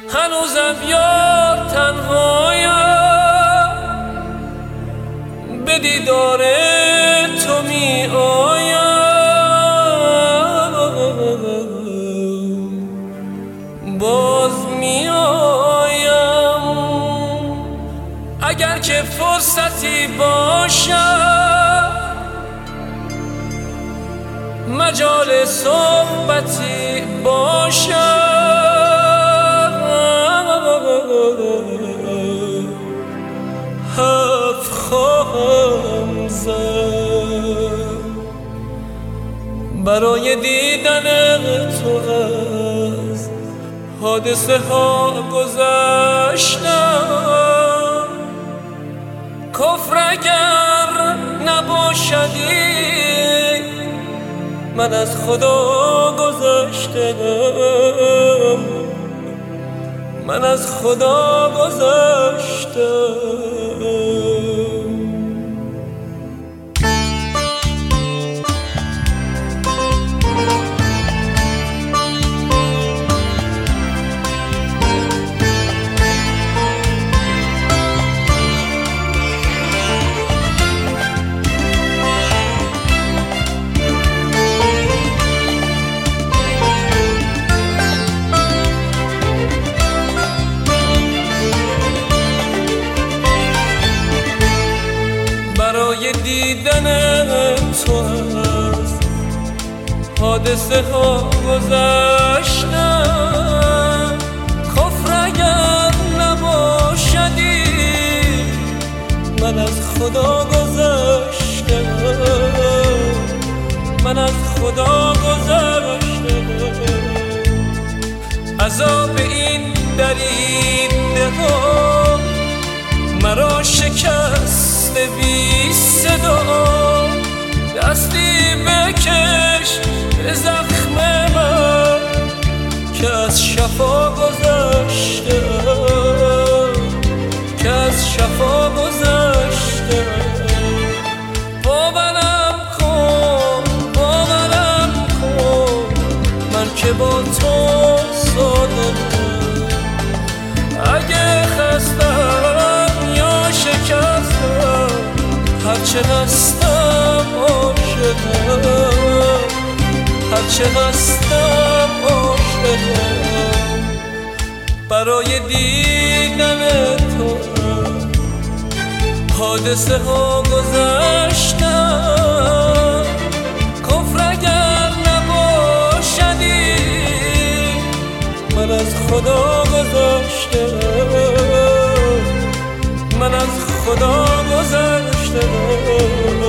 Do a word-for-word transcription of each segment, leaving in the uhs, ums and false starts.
هنوزم یار تنهایم، به دیدار تو می آیم، باز می آیم. اگر که فرصتی باشد، مجال صحبتی باشد، حرف خواهم زد. برای دیدن تو از حادثه ها گذشتم، کفر اگر نباشدی من از خدا گذشتم، من از خدا گذشتم. برای دیدن تو از حادثه ها گذشتم، کفر اگر نباشدی من از خدا گذشتم، من از خدا گذشتم. عذاب این دریده ها مرا شکست بی صدا، دستی بکش به زخم من که از شفا گذشته، که از شفا گذشته. باورم کن، باورم کن، من که با تو صادقم. اگه خستم یا شکستم، هرچه هستم عاشقم، هرچه هستم عاشقم. برای دیدن تو حادثه ها گذشتم، کفر اگر نباشدی من از خدا گذشتم، من از خدا گذشتم.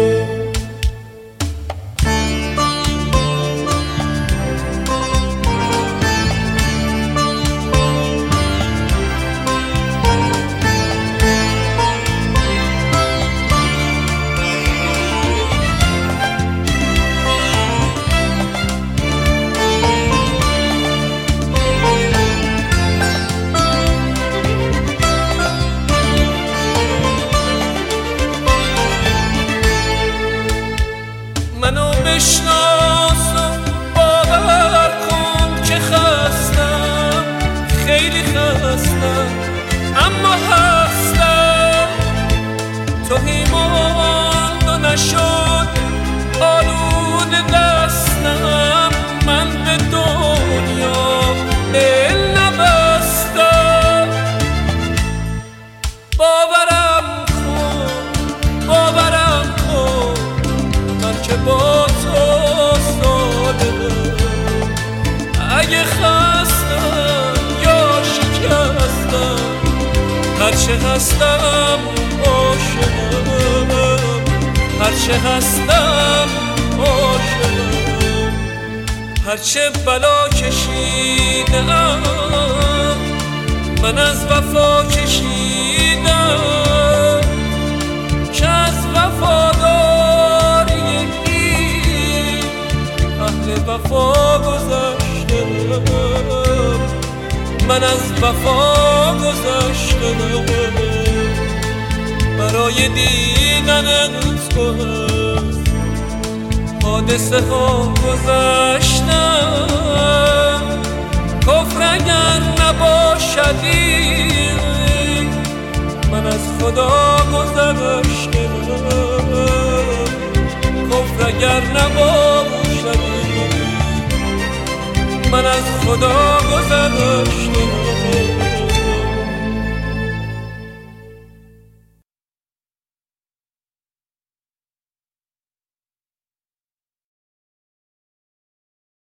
منو بشناس و باور کن که خستم، خیلی خستم، اما هستم. توهی ماند و نشد آلود دستم، من به دنیا دل نبستم. باورم کن، باورم کن، من که با تو صادقم. اگه خستم یا شکستم، هرچه هستم عاشقم، هرچه هستم عاشقم. هرچه بلا کشیدم من از وفا کشیدم، که از وفاداری این اهل وفا گذشتم، من از وفا گذشتم. برای دیدن تو حادثه ها گذشتم، کفر اگر نباشد اگر نباشدی من از خدا گذشتم.